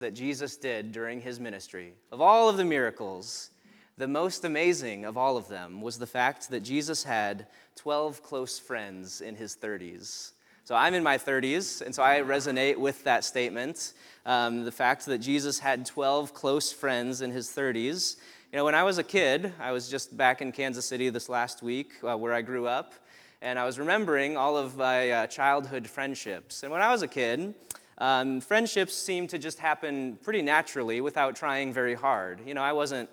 that Jesus did during his ministry, of all of the miracles, the most amazing of all of them was the fact that Jesus had 12 close friends in his 30s. So I'm in my 30s, and so I resonate with that statement. The fact that Jesus had 12 close friends in his 30s. You know, when I was a kid, I was just back in Kansas City this last week where I grew up, and I was remembering all of my childhood friendships. And when I was a kid, friendships seemed to just happen pretty naturally without trying very hard. You know, I wasn't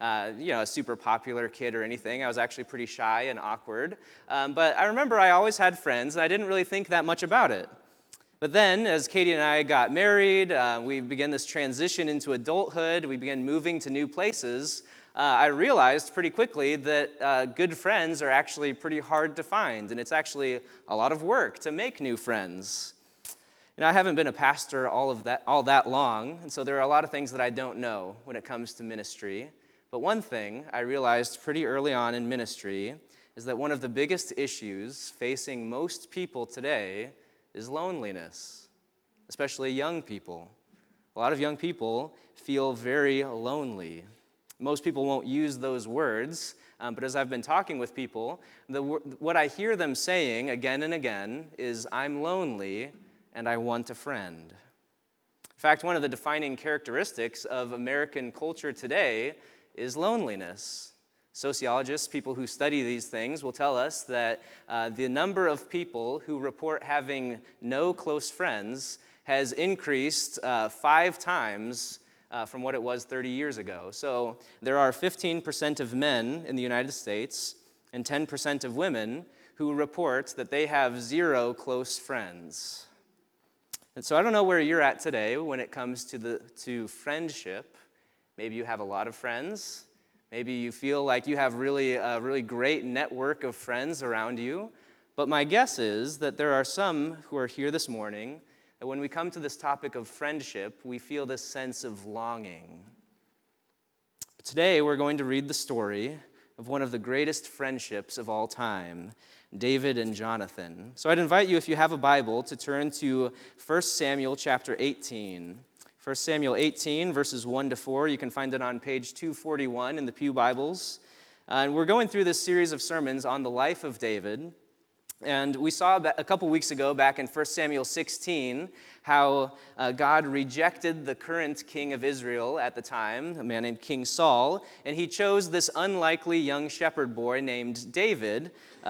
a super popular kid or anything. I was actually pretty shy and awkward. But I remember I always had friends, and I didn't really think that much about it. But then, as Katie and I got married, we began this transition into adulthood. We began moving to new places. I realized pretty quickly that good friends are actually pretty hard to find, and it's actually a lot of work to make new friends. You know, I haven't been a pastor all that long, and so there are a lot of things that I don't know when it comes to ministry. But one thing I realized pretty early on in ministry is that one of the biggest issues facing most people today is loneliness, especially young people. A lot of young people feel very lonely. Most people won't use those words, but as I've been talking with people, what I hear them saying again and again is, "I'm lonely and I want a friend." In fact, one of the defining characteristics of American culture today is loneliness. Sociologists, people who study these things, will tell us that the number of people who report having no close friends has increased 5 times from what it was 30 years ago. So there are 15% of men in the United States and 10% of women who report that they have 0 close friends. And so I don't know where you're at today when it comes to friendship. Maybe you have a lot of friends. Maybe you feel like you have a really great network of friends around you. But my guess is that there are some who are here this morning that when we come to this topic of friendship, we feel this sense of longing. But today we're going to read the story of one of the greatest friendships of all time, David and Jonathan. So I'd invite you, if you have a Bible, to turn to 1 Samuel chapter 18. 1 Samuel 18, verses 1 to 4. You can find it on page 241 in the Pew Bibles. And we're going through this series of sermons on the life of David. And we saw a couple weeks ago, back in 1 Samuel 16, how God rejected the current king of Israel at the time, a man named King Saul, and he chose this unlikely young shepherd boy named David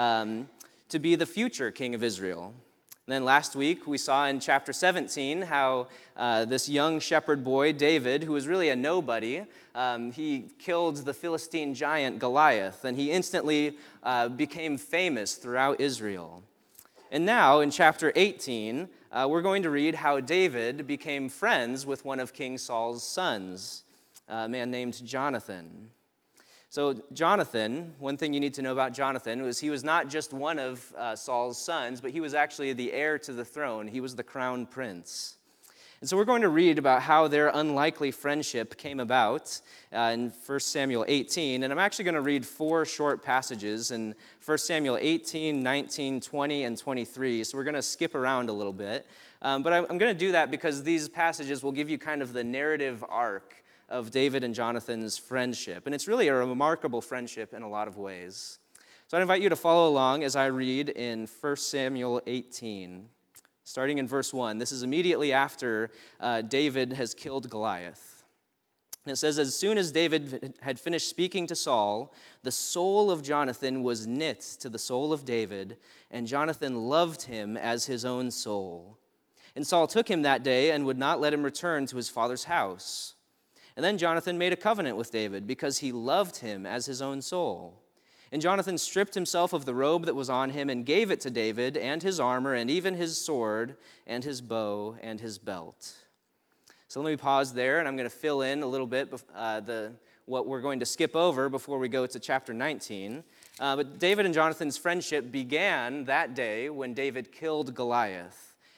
to be the future king of Israel. And then last week, we saw in chapter 17 how this young shepherd boy, David, who was really a nobody, he killed the Philistine giant Goliath, and he instantly became famous throughout Israel. And now, in chapter 18, we're going to read how David became friends with one of King Saul's sons, a man named Jonathan. So Jonathan, one thing you need to know about Jonathan was he was not just one of Saul's sons, but he was actually the heir to the throne. He was the crown prince. And so we're going to read about how their unlikely friendship came about in 1 Samuel 18. And I'm actually going to read 4 short passages in 1 Samuel 18, 19, 20, and 23. So we're going to skip around a little bit. But I'm going to do that because these passages will give you kind of the narrative arc of David and Jonathan's friendship. And it's really a remarkable friendship in a lot of ways. So I invite you to follow along as I read in 1 Samuel 18, starting in verse 1. This is immediately after David has killed Goliath. And it says, "As soon as David had finished speaking to Saul, the soul of Jonathan was knit to the soul of David, and Jonathan loved him as his own soul. And Saul took him that day and would not let him return to his father's house. And then Jonathan made a covenant with David because he loved him as his own soul. And Jonathan stripped himself of the robe that was on him and gave it to David and his armor and even his sword and his bow and his belt." So let me pause there, and I'm going to fill in a little bit what we're going to skip over before we go to chapter 19. But David and Jonathan's friendship began that day when David killed Goliath.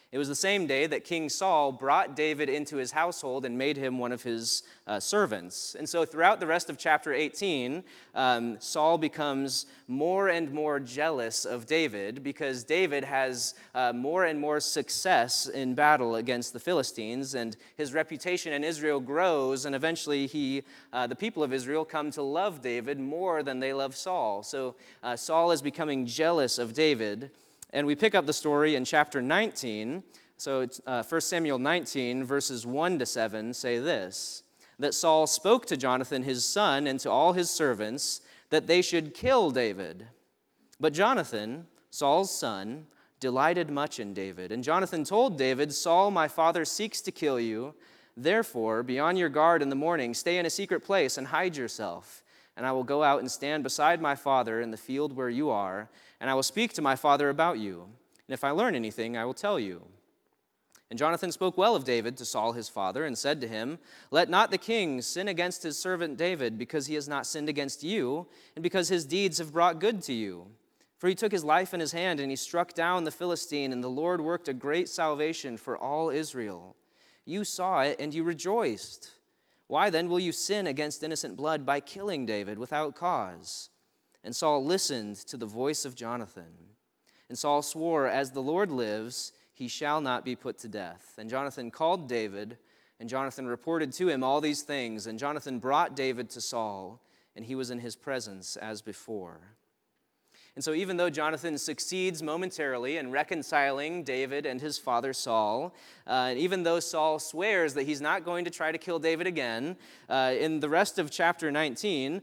It was the same day that King Saul brought David into his household and made him one of his servants. And so throughout the rest of chapter 18, Saul becomes more and more jealous of David because David has more and more success in battle against the Philistines, and his reputation in Israel grows, and eventually the people of Israel come to love David more than they love Saul. So Saul is becoming jealous of David. And we pick up the story in chapter 19. So it's 1 Samuel 19, verses 1 to 7 say this, that Saul spoke to Jonathan his son and to all his servants that they should kill David. But Jonathan, Saul's son, delighted much in David. And Jonathan told David, Saul, my father, seeks to kill you. Therefore, be on your guard in the morning, stay in a secret place and hide yourself. And I will go out and stand beside my father in the field where you are, and I will speak to my father about you. And if I learn anything, I will tell you. And Jonathan spoke well of David to Saul his father, and said to him, let not the king sin against his servant David, because he has not sinned against you, and because his deeds have brought good to you. For he took his life in his hand, and he struck down the Philistine, and the Lord worked a great salvation for all Israel. You saw it, and you rejoiced. Why then will you sin against innocent blood by killing David without cause? And Saul listened to the voice of Jonathan. And Saul swore, as the Lord lives, he shall not be put to death. And Jonathan called David, and Jonathan reported to him all these things. And Jonathan brought David to Saul, and he was in his presence as before. And so even though Jonathan succeeds momentarily in reconciling David and his father Saul, even though Saul swears that he's not going to try to kill David again, in the rest of chapter 19,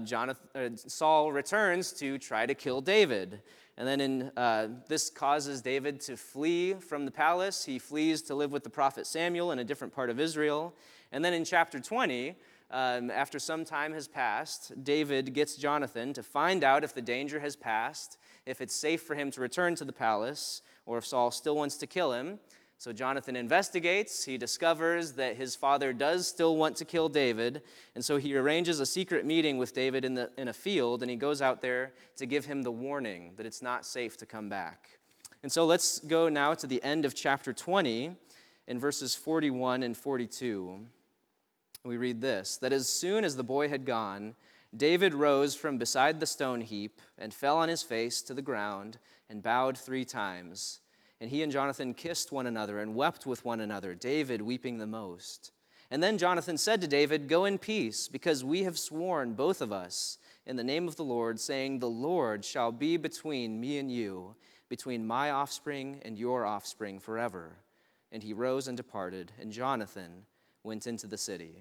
Saul returns to try to kill David. And then this causes David to flee from the palace. He flees to live with the prophet Samuel in a different part of Israel. And then in chapter 20, after some time has passed, David gets Jonathan to find out if the danger has passed, if it's safe for him to return to the palace, or if Saul still wants to kill him. So Jonathan investigates. He discovers that his father does still want to kill David, and so he arranges a secret meeting with David in a field, and he goes out there to give him the warning that it's not safe to come back. And so let's go now to the end of chapter 20 in verses 41 and 42. We read this, that as soon as the boy had gone, David rose from beside the stone heap and fell on his face to the ground and bowed 3 times. And he and Jonathan kissed one another and wept with one another, David weeping the most. And then Jonathan said to David, go in peace, because we have sworn, both of us, in the name of the Lord, saying, the Lord shall be between me and you, between my offspring and your offspring forever. And he rose and departed, and Jonathan went into the city.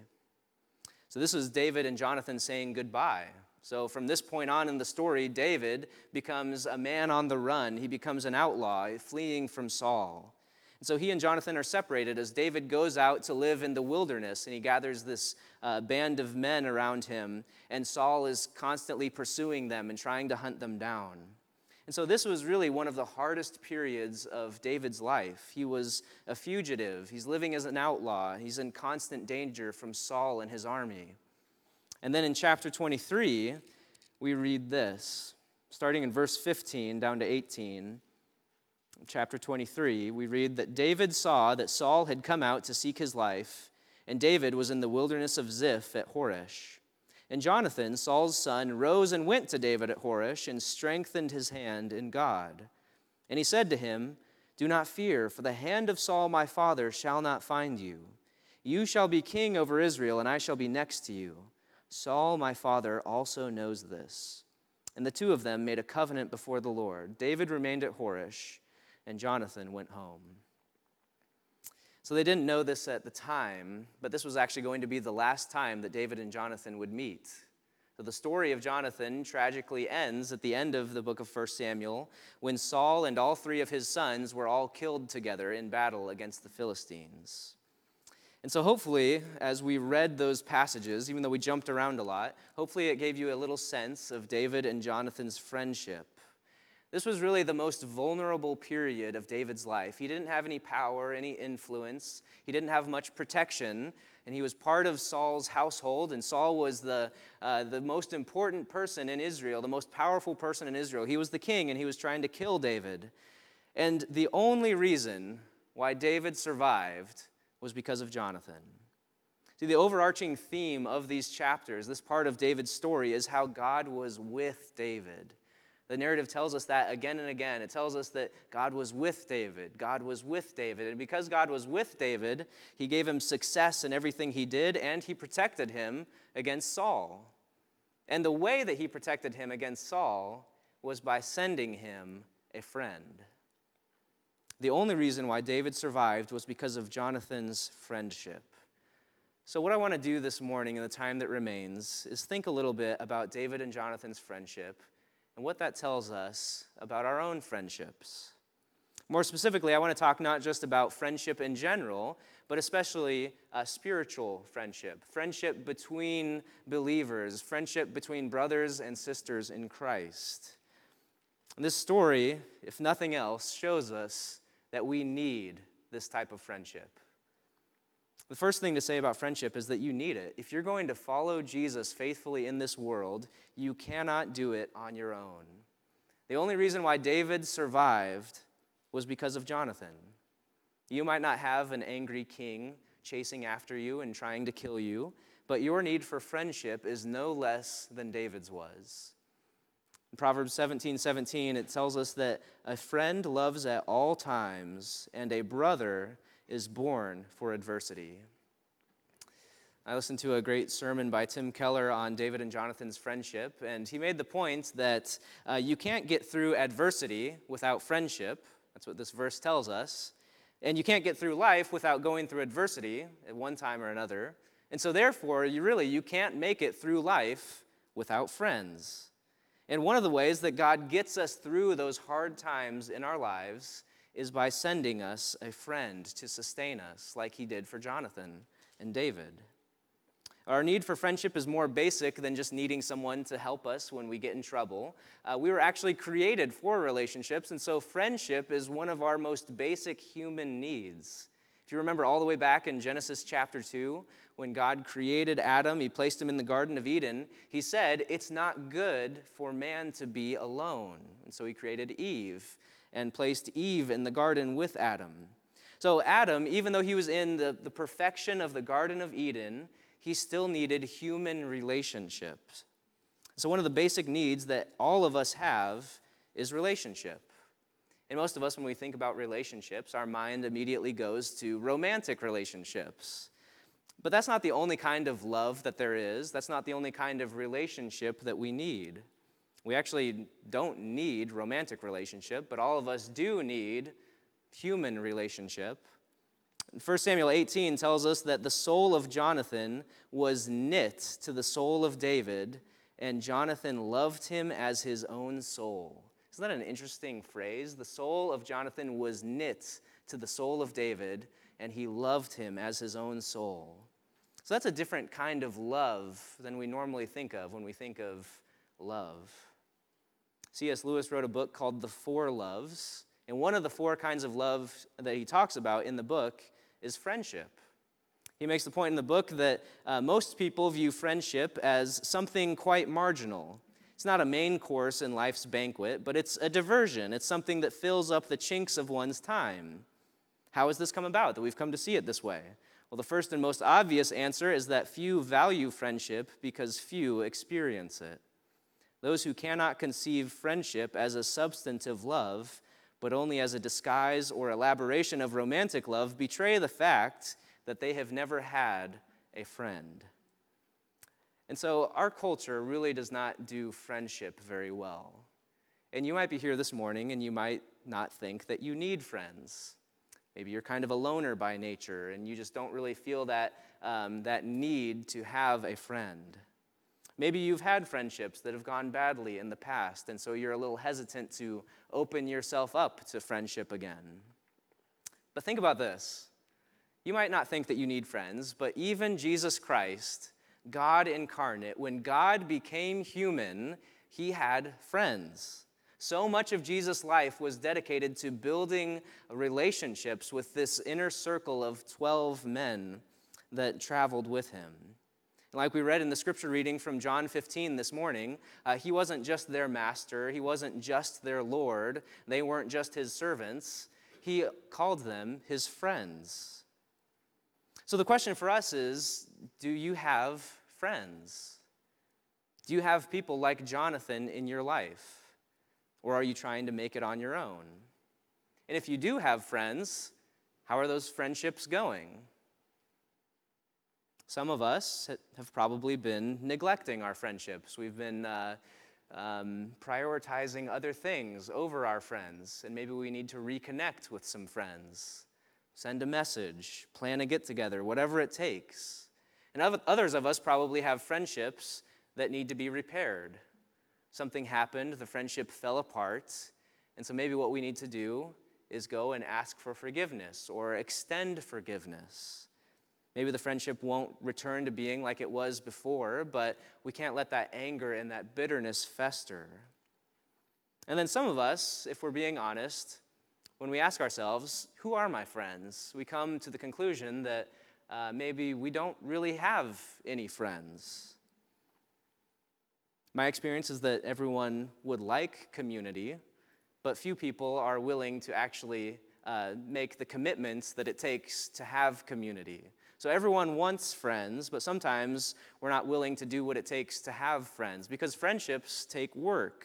So this was David and Jonathan saying goodbye. So from this point on in the story, David becomes a man on the run. He becomes an outlaw, fleeing from Saul. And so he and Jonathan are separated as David goes out to live in the wilderness, and he gathers this band of men around him, and Saul is constantly pursuing them and trying to hunt them down. And so this was really one of the hardest periods of David's life. He was a fugitive. He's living as an outlaw. He's in constant danger from Saul and his army. And then in chapter 23, we read this, starting in verse 15 down to 18. In chapter 23, we read that David saw that Saul had come out to seek his life, and David was in the wilderness of Ziph at Horesh. And Jonathan, Saul's son, rose and went to David at Horesh and strengthened his hand in God. And he said to him, do not fear, for the hand of Saul my father shall not find you. You shall be king over Israel, and I shall be next to you. Saul my father also knows this. And the two of them made a covenant before the Lord. David remained at Horesh, and Jonathan went home. So they didn't know this at the time, but this was actually going to be the last time that David and Jonathan would meet. So the story of Jonathan tragically ends at the end of the book of 1 Samuel when Saul and all 3 of his sons were all killed together in battle against the Philistines. And so hopefully, as we read those passages, even though we jumped around a lot, hopefully it gave you a little sense of David and Jonathan's friendship. This was really the most vulnerable period of David's life. He didn't have any power, any influence. He didn't have much protection, and he was part of Saul's household, and Saul was the most important person in Israel, the most powerful person in Israel. He was the king, and he was trying to kill David. And the only reason why David survived was because of Jonathan. See, the overarching theme of these chapters, this part of David's story, is how God was with David. The narrative tells us that again and again. It tells us that God was with David. God was with David. And because God was with David, he gave him success in everything he did, and he protected him against Saul. And the way that he protected him against Saul was by sending him a friend. The only reason why David survived was because of Jonathan's friendship. So what I want to do this morning in the time that remains is think a little bit about David and Jonathan's friendship and what that tells us about our own friendships. More specifically, I want to talk not just about friendship in general, but especially spiritual friendship, friendship between believers, friendship between brothers and sisters in Christ. And this story, if nothing else, shows us that we need this type of friendship. The first thing to say about friendship is that you need it. If you're going to follow Jesus faithfully in this world, you cannot do it on your own. The only reason why David survived was because of Jonathan. You might not have an angry king chasing after you and trying to kill you, but your need for friendship is no less than David's was. In Proverbs 17:17, it tells us that a friend loves at all times, and a brother is born for adversity. I listened to a great sermon by Tim Keller on David and Jonathan's friendship, and he made the point that you can't get through adversity without friendship. That's what this verse tells us. And you can't get through life without going through adversity at one time or another. And so therefore, you can't make it through life without friends. And one of the ways that God gets us through those hard times in our lives is by sending us a friend to sustain us, like he did for Jonathan and David. Our need for friendship is more basic than just needing someone to help us when we get in trouble. We were actually created for relationships, and so friendship is one of our most basic human needs. If you remember all the way back in Genesis chapter 2, when God created Adam, he placed him in the Garden of Eden, he said, it's not good for man to be alone. And so he created Eve and placed Eve in the garden with Adam. So Adam, even though he was in the perfection of the Garden of Eden, he still needed human relationships. So one of the basic needs that all of us have is relationship. And most of us, when we think about relationships, our mind immediately goes to romantic relationships. But that's not the only kind of love that there is. That's not the only kind of relationship that we need. We actually don't need romantic relationship, but all of us do need human relationship. 1 Samuel 18 tells us that the soul of Jonathan was knit to the soul of David, and Jonathan loved him as his own soul. Isn't that an interesting phrase? The soul of Jonathan was knit to the soul of David, and he loved him as his own soul. So that's a different kind of love than we normally think of when we think of love. C.S. Lewis wrote a book called The Four Loves, and one of the four kinds of love that he talks about in the book is friendship. He makes the point in the book that most people view friendship as something quite marginal. It's not a main course in life's banquet, but it's a diversion. It's something that fills up the chinks of one's time. How has this come about, that we've come to see it this way? Well, the first and most obvious answer is that few value friendship because few experience it. Those who cannot conceive friendship as a substantive love, but only as a disguise or elaboration of romantic love, betray the fact that they have never had a friend. And so our culture really does not do friendship very well. And you might be here this morning and you might not think that you need friends. Maybe you're kind of a loner by nature and you just don't really feel that need to have a friend. Maybe you've had friendships that have gone badly in the past, and so you're a little hesitant to open yourself up to friendship again. But think about this. You might not think that you need friends, but even Jesus Christ, God incarnate, when God became human, he had friends. So much of Jesus' life was dedicated to building relationships with this inner circle of 12 men that traveled with him. Like we read in the scripture reading from John 15 this morning, he wasn't just their master. He wasn't just their Lord. They weren't just his servants. he called them his friends. So the question for us is, do you have friends? Do you have people like Jonathan in your life? Or are you trying to make it on your own? And if you do have friends, how are those friendships going? Some of us have probably been neglecting our friendships. We've been prioritizing other things over our friends, and maybe we need to reconnect with some friends. Send a message, plan a get-together, whatever it takes. And others of us probably have friendships that need to be repaired. Something happened, the friendship fell apart, and so maybe what we need to do is go and ask for forgiveness or extend forgiveness. Maybe the friendship won't return to being like it was before, but we can't let that anger and that bitterness fester. And then some of us, if we're being honest, when we ask ourselves, who are my friends? We come to the conclusion that maybe we don't really have any friends. My experience is that everyone would like community, but few people are willing to actually make the commitments that it takes to have community. So everyone wants friends, but sometimes we're not willing to do what it takes to have friends, because friendships take work.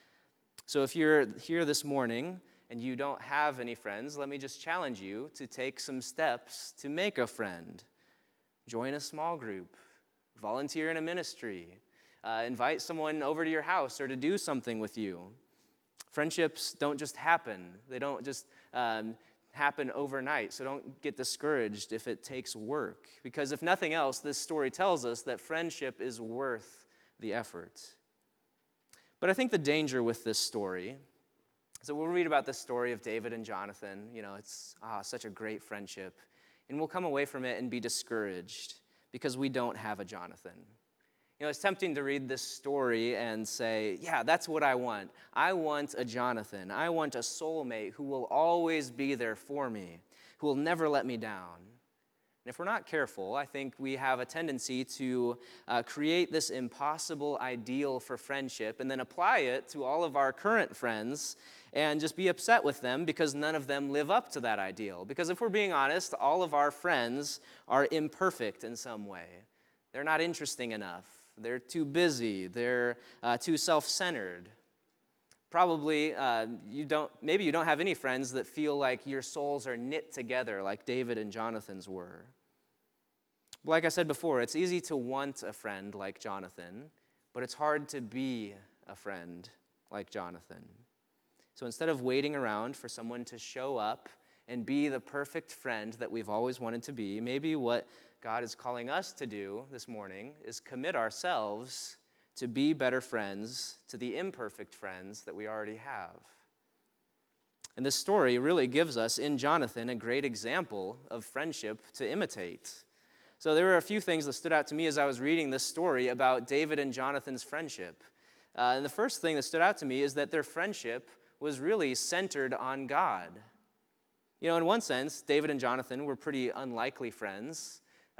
So if you're here this morning and you don't have any friends, let me just challenge you to take some steps to make a friend. Join a small group, volunteer in a ministry, invite someone over to your house or to do something with you. Friendships don't just happen. They don't just happen overnight, so don't get discouraged if it takes work. Because if nothing else, this story tells us that friendship is worth the effort. But I think the danger with this story, so we'll read about the story of David and Jonathan. You know, it's such a great friendship. And we'll come away from it and be discouraged because we don't have a Jonathan. You know, it's tempting to read this story and say, yeah, that's what I want. I want a Jonathan. I want a soulmate who will always be there for me, who will never let me down. And if we're not careful, I think we have a tendency to create this impossible ideal for friendship and then apply it to all of our current friends and just be upset with them because none of them live up to that ideal. Because if we're being honest, all of our friends are imperfect in some way. They're not interesting enough. They're too busy. They're too self-centered. Probably maybe you don't have any friends that feel like your souls are knit together like David and Jonathan's were. Like I said before, it's easy to want a friend like Jonathan, but it's hard to be a friend like Jonathan. So instead of waiting around for someone to show up and be the perfect friend that we've always wanted to be, maybe what God is calling us to do this morning is commit ourselves to be better friends to the imperfect friends that we already have. And this story really gives us in Jonathan a great example of friendship to imitate. So there were a few things that stood out to me as I was reading this story about David and Jonathan's friendship. And the first thing that stood out to me is that their friendship was really centered on God. You know, in one sense, David and Jonathan were pretty unlikely friends.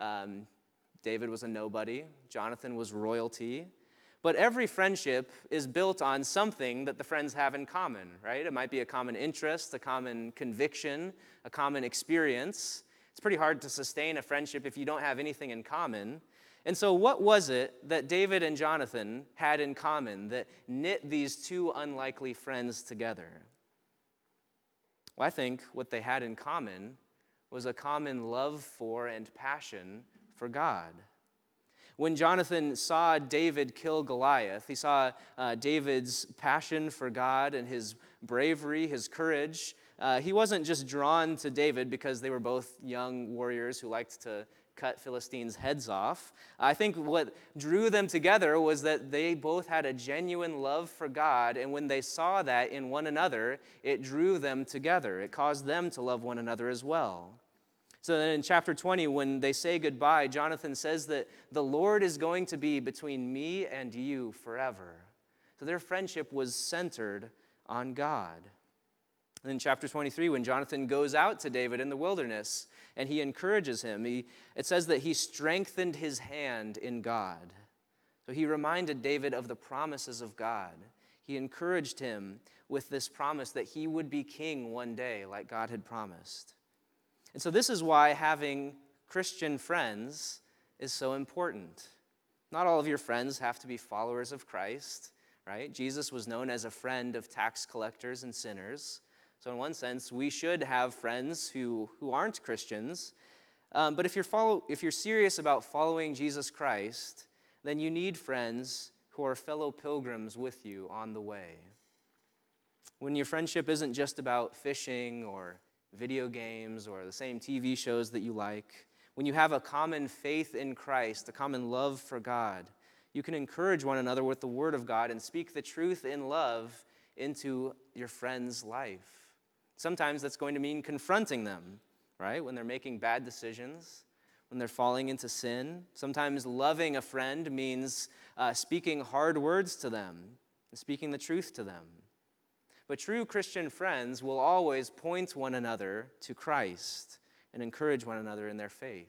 David was a nobody. Jonathan was royalty. But every friendship is built on something that the friends have in common, right? It might be a common interest, a common conviction, a common experience. It's pretty hard to sustain a friendship if you don't have anything in common. And so what was it that David and Jonathan had in common that knit these two unlikely friends together? Well, I think what they had in common was a common love for and passion for God. When Jonathan saw David kill Goliath, he saw David's passion for God and his bravery, his courage. He wasn't just drawn to David because they were both young warriors who liked to cut Philistines' heads off. I think what drew them together was that they both had a genuine love for God, and when they saw that in one another, it drew them together. It caused them to love one another as well. So then in chapter 20, when they say goodbye, Jonathan says that the Lord is going to be between me and you forever. So their friendship was centered on God. And in chapter 23, when Jonathan goes out to David in the wilderness and he encourages him, it says that he strengthened his hand in God. So he reminded David of the promises of God. He encouraged him with this promise that he would be king one day, like God had promised. And so this is why having Christian friends is so important. Not all of your friends have to be followers of Christ, right? Jesus was known as a friend of tax collectors and sinners. So in one sense, we should have friends who aren't Christians. But if you're serious about following Jesus Christ, then you need friends who are fellow pilgrims with you on the way. When your friendship isn't just about fishing or video games or the same TV shows that you like, when you have a common faith in Christ, a common love for God, you can encourage one another with the Word of God and speak the truth in love into your friend's life. Sometimes that's going to mean confronting them, right? When they're making bad decisions, when they're falling into sin. Sometimes loving a friend means speaking hard words to them and speaking the truth to them. But true Christian friends will always point one another to Christ and encourage one another in their faith.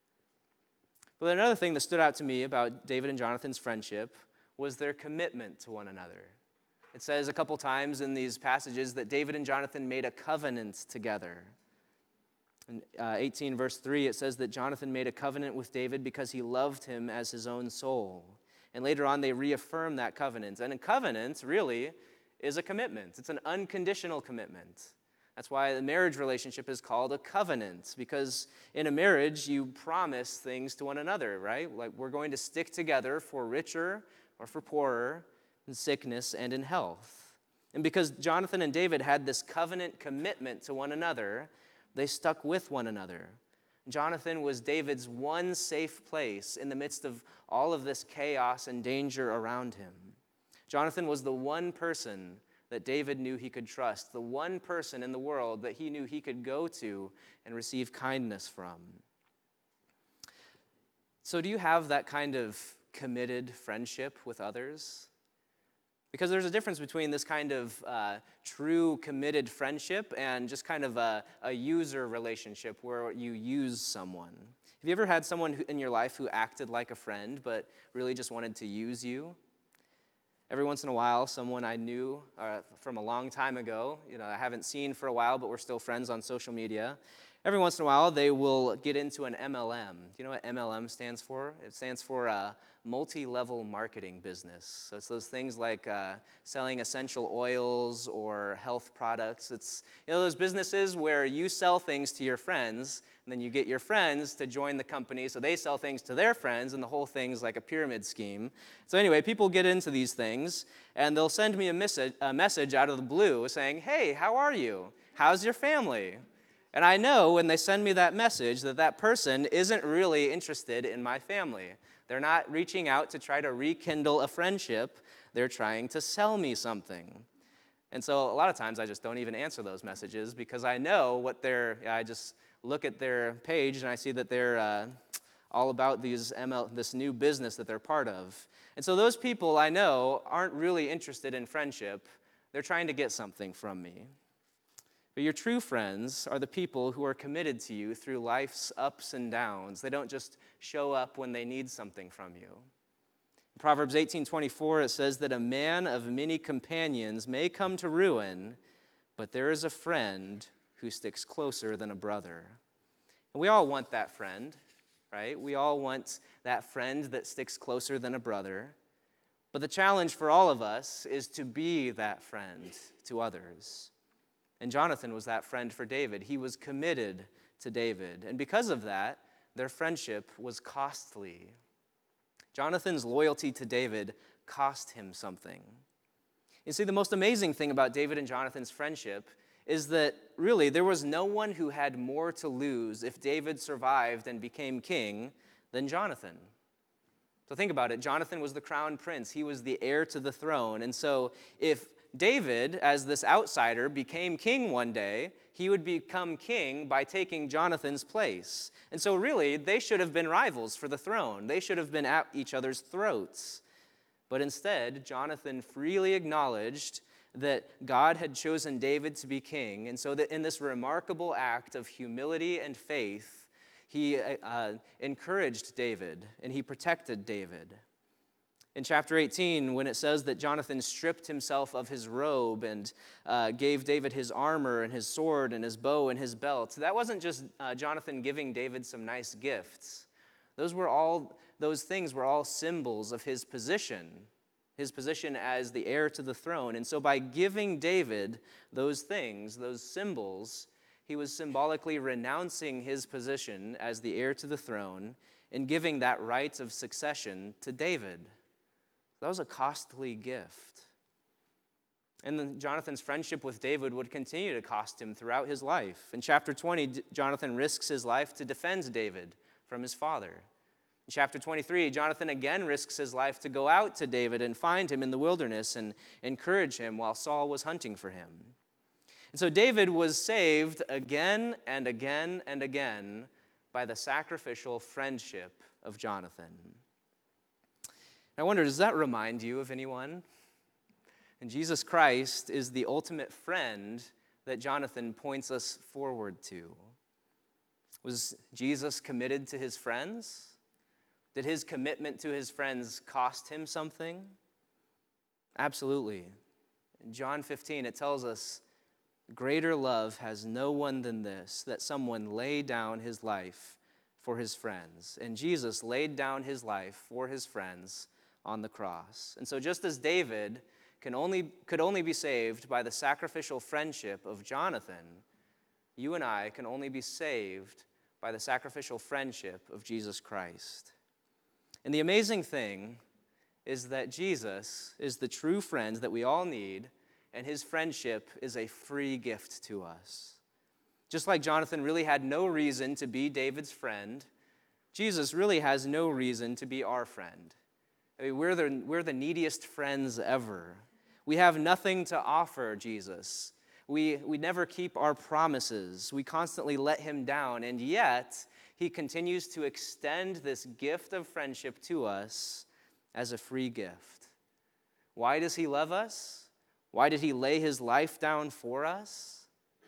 But another thing that stood out to me about David and Jonathan's friendship was their commitment to one another. It says a couple times in these passages that David and Jonathan made a covenant together. In 18 verse 3, it says that Jonathan made a covenant with David because he loved him as his own soul. And later on, they reaffirm that covenant. And a covenant, really, is a commitment. It's an unconditional commitment. That's why the marriage relationship is called a covenant, because in a marriage, you promise things to one another, right? Like, we're going to stick together for richer or for poorer, in sickness and in health. And because Jonathan and David had this covenant commitment to one another, they stuck with one another. Jonathan was David's one safe place in the midst of all of this chaos and danger around him. Jonathan was the one person that David knew he could trust, the one person in the world that he knew he could go to and receive kindness from. So do you have that kind of committed friendship with others? Because there's a difference between this kind of true committed friendship and just kind of a user relationship where you use someone. Have you ever had someone in your life who acted like a friend but really just wanted to use you? Every once in a while, someone I knew from a long time ago, I haven't seen for a while, but we're still friends on social media. Every once in a while, they will get into an MLM. Do you know what MLM stands for? It stands for multi-level marketing business. So it's those things like selling essential oils or health products. It's those businesses where you sell things to your friends, and then you get your friends to join the company, so they sell things to their friends, and the whole thing's like a pyramid scheme. So anyway, people get into these things, and they'll send me a message out of the blue saying, "Hey, how are you? How's your family?" And I know when they send me that message that person isn't really interested in my family. They're not reaching out to try to rekindle a friendship. They're trying to sell me something. And so a lot of times I just don't even answer those messages because I know I just look at their page and I see that they're all about this new business that they're part of. And so those people I know aren't really interested in friendship. They're trying to get something from me. But your true friends are the people who are committed to you through life's ups and downs. They don't just show up when they need something from you. In Proverbs 18:24, it says that a man of many companions may come to ruin, but there is a friend who sticks closer than a brother. And we all want that friend, right? We all want that friend that sticks closer than a brother. But the challenge for all of us is to be that friend to others. And Jonathan was that friend for David. He was committed to David. And because of that, their friendship was costly. Jonathan's loyalty to David cost him something. You see, the most amazing thing about David and Jonathan's friendship is that really there was no one who had more to lose if David survived and became king than Jonathan. So think about it. Jonathan was the crown prince. He was the heir to the throne. And so if David, as this outsider, became king one day, he would become king by taking Jonathan's place. And so really, they should have been rivals for the throne. They should have been at each other's throats. But instead, Jonathan freely acknowledged that God had chosen David to be king. And so that in this remarkable act of humility and faith, he encouraged David and he protected David. In chapter 18, when it says that Jonathan stripped himself of his robe and gave David his armor and his sword and his bow and his belt, that wasn't just Jonathan giving David some nice gifts. Those things were all symbols of his position as the heir to the throne. And so by giving David those things, those symbols, he was symbolically renouncing his position as the heir to the throne and giving that right of succession to David. That was a costly gift. And then Jonathan's friendship with David would continue to cost him throughout his life. In chapter 20, Jonathan risks his life to defend David from his father. In chapter 23, Jonathan again risks his life to go out to David and find him in the wilderness and encourage him while Saul was hunting for him. And so David was saved again and again and again by the sacrificial friendship of Jonathan. I wonder, does that remind you of anyone? And Jesus Christ is the ultimate friend that Jonathan points us forward to. Was Jesus committed to his friends? Did his commitment to his friends cost him something? Absolutely. In John 15, it tells us, greater love has no one than this, that someone lay down his life for his friends. And Jesus laid down his life for his friends on the cross. And so just as David could only be saved by the sacrificial friendship of Jonathan, you and I can only be saved by the sacrificial friendship of Jesus Christ. And the amazing thing is that Jesus is the true friend that we all need, and his friendship is a free gift to us. Just like Jonathan really had no reason to be David's friend, Jesus really has no reason to be our friend. I mean, we're the neediest friends ever. We have nothing to offer Jesus. We never keep our promises. We constantly let him down, and yet he continues to extend this gift of friendship to us as a free gift. Why does he love us? Why did he lay his life down for us?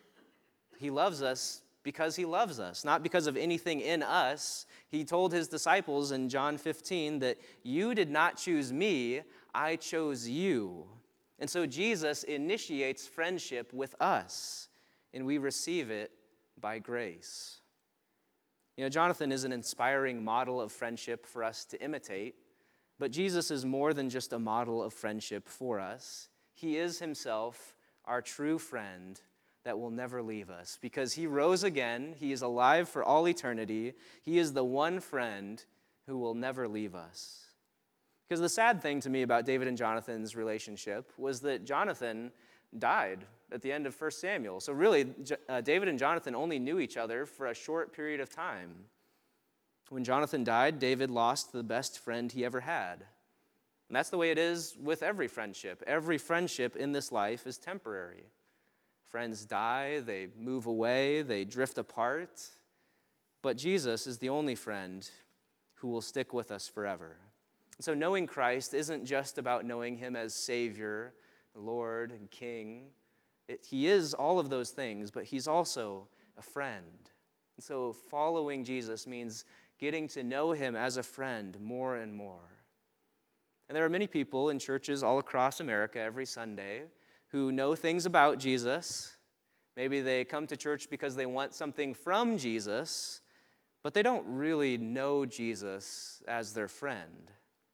He loves us because he loves us, not because of anything in us. He told his disciples in John 15 that you did not choose me, I chose you. And so Jesus initiates friendship with us, and we receive it by grace. You know, Jonathan is an inspiring model of friendship for us to imitate, but Jesus is more than just a model of friendship for us. He is himself our true friend that will never leave us. Because he rose again, he is alive for all eternity. He is the one friend who will never leave us. Because the sad thing to me about David and Jonathan's relationship was that Jonathan died at the end of 1 Samuel. So really, David and Jonathan only knew each other for a short period of time. When Jonathan died, David lost the best friend he ever had. And that's the way it is with every friendship. Every friendship in this life is temporary. Friends die, they move away, they drift apart. But Jesus is the only friend who will stick with us forever. So knowing Christ isn't just about knowing him as Savior, Lord, and King. He is all of those things, but he's also a friend. And so following Jesus means getting to know him as a friend more and more. And there are many people in churches all across America every Sunday who know things about Jesus. Maybe they come to church because they want something from Jesus, but they don't really know Jesus as their friend.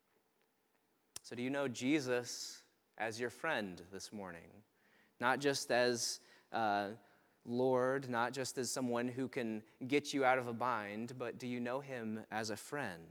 So do you know Jesus as your friend this morning? Not just as Lord, not just as someone who can get you out of a bind, but do you know him as a friend?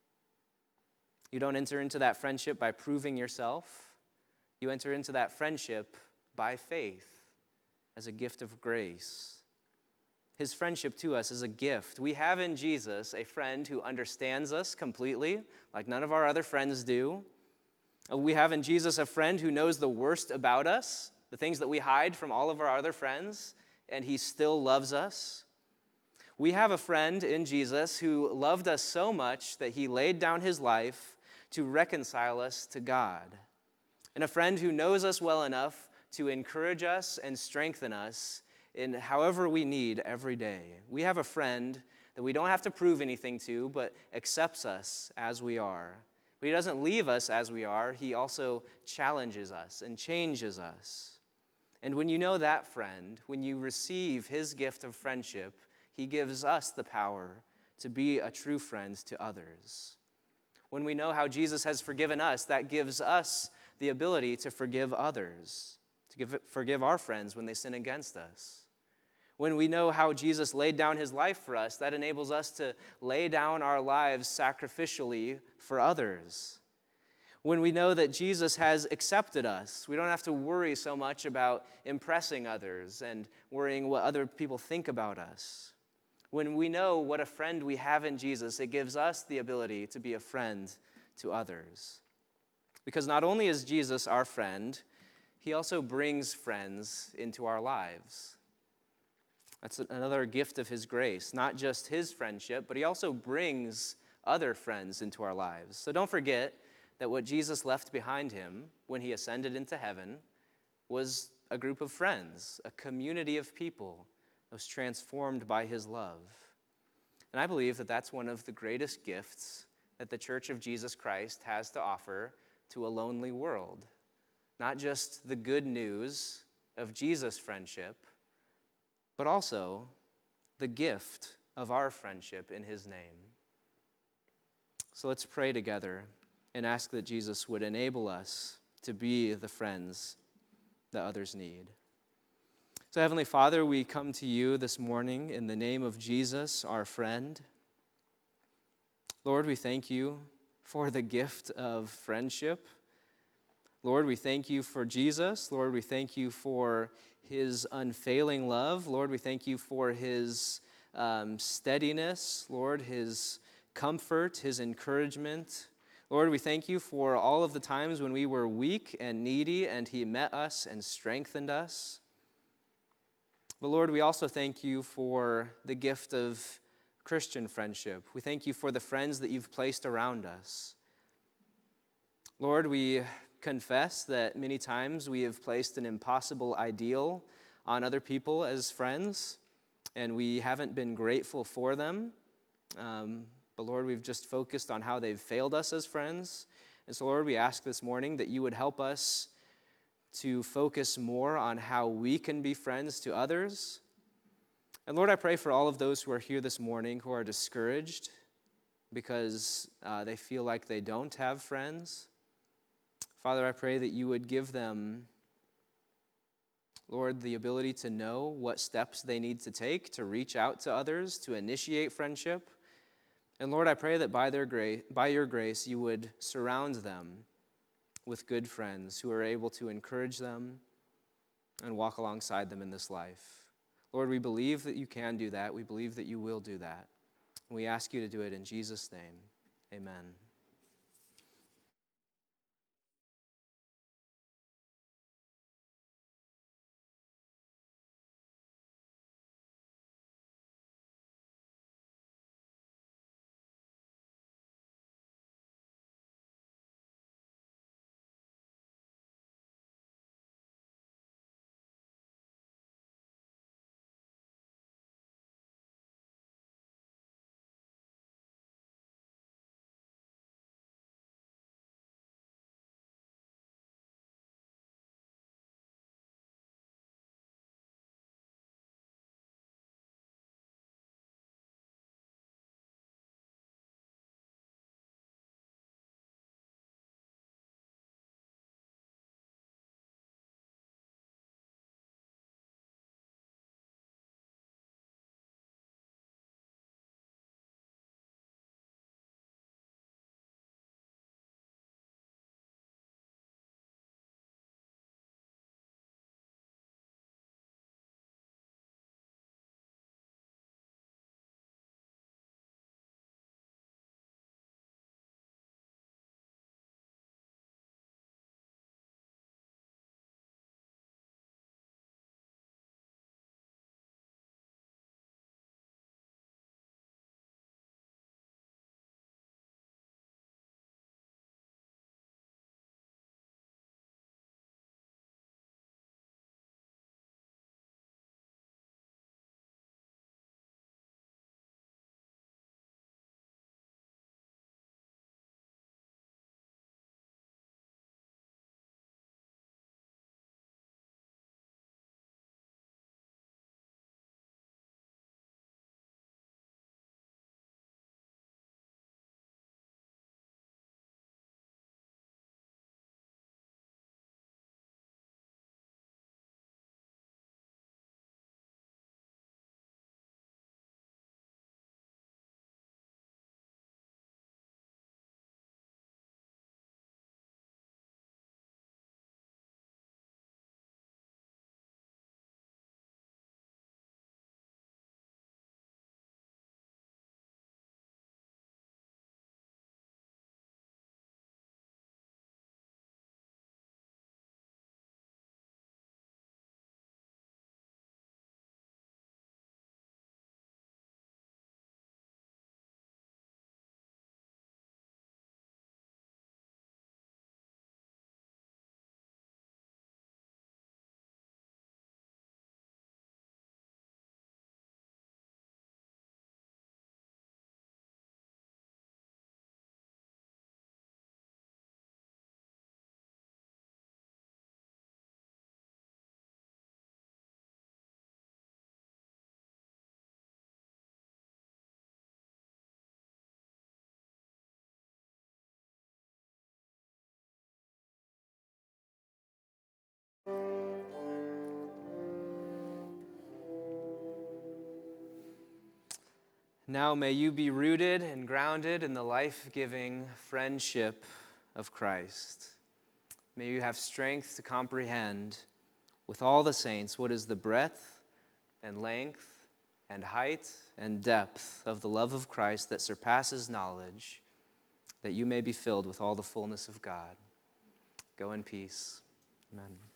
You don't enter into that friendship by proving yourself. You enter into that friendship by faith as a gift of grace. His friendship to us is a gift. We have in Jesus a friend who understands us completely, like none of our other friends do. We have in Jesus a friend who knows the worst about us, the things that we hide from all of our other friends, and he still loves us. We have a friend in Jesus who loved us so much that he laid down his life to reconcile us to God. And a friend who knows us well enough to encourage us and strengthen us in however we need every day. We have a friend that we don't have to prove anything to, but accepts us as we are. But he doesn't leave us as we are. He also challenges us and changes us. And when you know that friend, when you receive his gift of friendship, he gives us the power to be a true friend to others. When we know how Jesus has forgiven us, that gives us the ability to forgive others, to forgive our friends when they sin against us. When we know how Jesus laid down his life for us, that enables us to lay down our lives sacrificially for others. When we know that Jesus has accepted us, we don't have to worry so much about impressing others and worrying what other people think about us. When we know what a friend we have in Jesus, it gives us the ability to be a friend to others. Because not only is Jesus our friend, he also brings friends into our lives. That's another gift of his grace, not just his friendship, but he also brings other friends into our lives. So don't forget that what Jesus left behind him when he ascended into heaven was a group of friends, a community of people that was transformed by his love. And I believe that that's one of the greatest gifts that the Church of Jesus Christ has to offer to a lonely world. Not just the good news of Jesus' friendship, but also the gift of our friendship in his name. So let's pray together and ask that Jesus would enable us to be the friends that others need. So Heavenly Father, we come to you this morning in the name of Jesus, our friend. Lord, we thank you for the gift of friendship. Lord, we thank you for Jesus. Lord, we thank you for his unfailing love. Lord, we thank you for his steadiness. Lord, his comfort, his encouragement. Lord, we thank you for all of the times when we were weak and needy and he met us and strengthened us. But Lord, we also thank you for the gift of Christian friendship. We thank you for the friends that you've placed around us. Lord, we confess that many times we have placed an impossible ideal on other people as friends, and we haven't been grateful for them. But Lord, we've just focused on how they've failed us as friends. And so Lord, we ask this morning that you would help us to focus more on how we can be friends to others. And Lord, I pray for all of those who are here this morning who are discouraged because they feel like they don't have friends. Father, I pray that you would give them, Lord, the ability to know what steps they need to take to reach out to others, to initiate friendship. And Lord, I pray that by your grace, you would surround them with good friends who are able to encourage them and walk alongside them in this life. Lord, we believe that you can do that. We believe that you will do that. And we ask you to do it in Jesus' name. Amen. Now may you be rooted and grounded in the life-giving friendship of Christ. May you have strength to comprehend with all the saints what is the breadth and length and height and depth of the love of Christ that surpasses knowledge, that you may be filled with all the fullness of God. Go in peace. Amen.